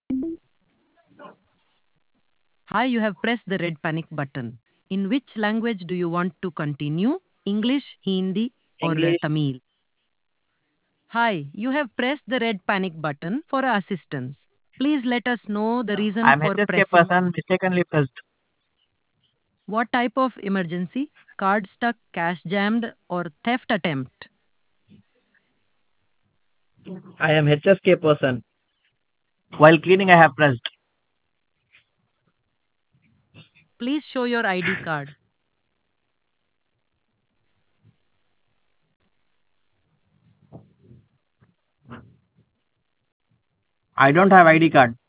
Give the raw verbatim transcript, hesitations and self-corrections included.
Hi, you have pressed the red panic button. In which language do you want to continue? English, Hindi, or uh, English. Tamil? Hi, you have pressed the red panic button for assistance. Please let us know the reason I'm for H S K pressing. person mistakenly pressed. What type of emergency? Card stuck, cash jammed, or theft attempt? I am H S K person. While cleaning, I have pressed. Please show your I D card. I don't have I D card.